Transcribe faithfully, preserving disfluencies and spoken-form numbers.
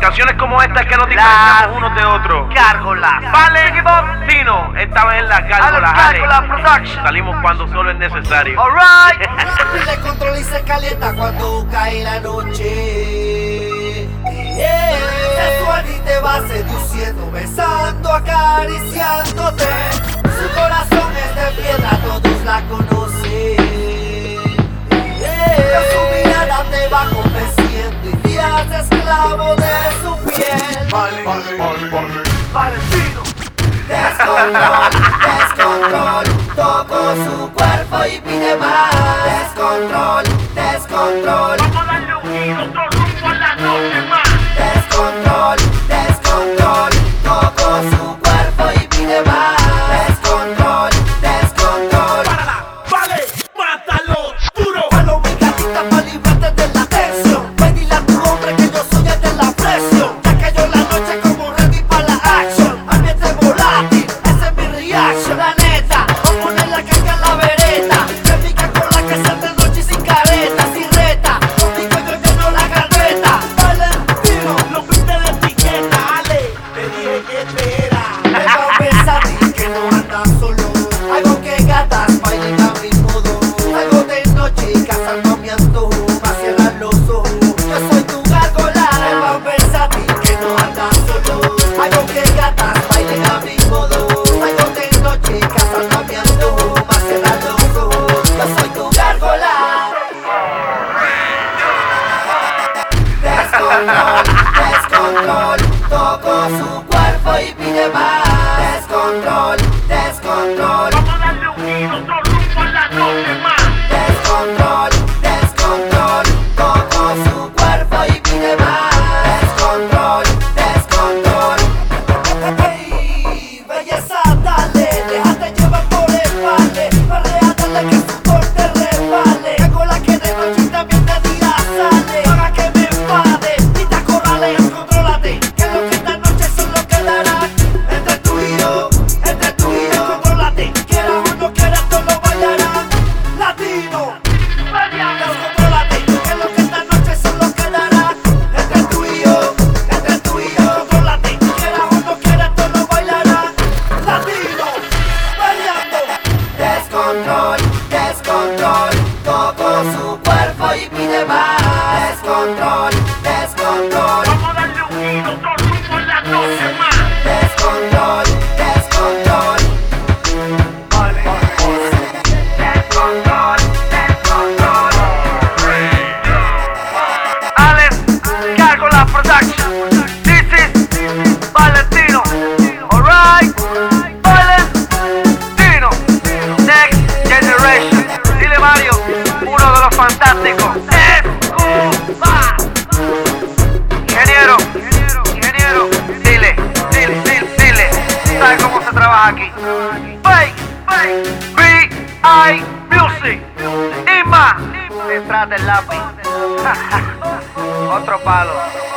canciones como esta es que nos diferenciamos unos de otros. Gárgolas. Vale, Tino, esta vez en las Gárgolas. Gárgolas Production. Salimos cuando solo es necesario. Alright. Le control y se calienta cuando cae la noche. Yeah. Sensual y te va seduciendo, besando, acariciándote. Su corazón es de piedra, todos la conocen. Yeah. Su mirada te va convenciendo y te hace esclavo de su piel. Vale, vale, vale, vale. Valentino. Descontrol, descontrol, toco su cuerpo y pide más. Descontrol, descontrol. Vamos a darle un giro, otro rumbo a la noche más. Descontrol, descontrol, toco su cuerpo y pide más. Descontrol, descontrol. Párala, vale, mátalo, duro. Palo mi gatita pa' librarte de la tensión. Ven dile a tu hombre que yo soy el de la presión. Ya cayó la noche como ready pa' la action. Ambiente volátil, esa es mi reaction. La neta, vamos a poner la carga en la vereta. Se pica con la que se de noche y sin careta. Si reta, contigo yo lleno la carpeta. Valentino, Lo viste de etiqueta, Ale. Te dije que te era. me va a pensar que no andas solo. Algo que gatas bailen a mi modo. Algo de noche y cazando mi antojo. Pa' cierrar los ojos. Yo soy tu gárgola. Me va a pensar que no andas solo. Algo que gatas bailen a mi modo. Algo de noche y cazando mi antojo. Pa' cierrar los ojos. Yo soy tu gárgola. Descontrol, descontrol, toco su cuerpo y pide más. Descontrol, descontrol, Vamos a darle un giro, otro rumbo a la noche más. descontrol, descontrol, toco su cuerpo y pide más. Descontrol, descontrol. Hey, belleza, dale, déjate llevar por el vale. Perrea, dale que su corte resbale. Hago la que de noche y también de día sale. Para que me enfade y te acorrale. Descontrólate, que lo que esta noche solo quedará entre tú y yo, entre tú y yo. Descontrólate, quieras o no quieras, todo bailará. Latino, descontrólate, que lo que esta noche solo quedará entre tú y yo, entre tú y yo. Descontrólate, quieras o no quieras, todo bailará. Latino, peleando. Descontrol, descontrol, toco su cuerpo y pide más. Descontrol, descontrol, Vamos a darle un giro, otro rumbo a la noche más. descontrol, descontrol. Vale, Descontrol, descontrol. Alex, Gárgolas Production. This is Valentino. Alright, Valentino. Next Generation. Dile Mario, uno de los fantásticos. Escuba. Ingeniero, ingeniero, dile, dile, dile, dile. ¿Sabes cómo se trabaja aquí? Bake, B I Music. Ima. Detrás del lápiz. Otro palo.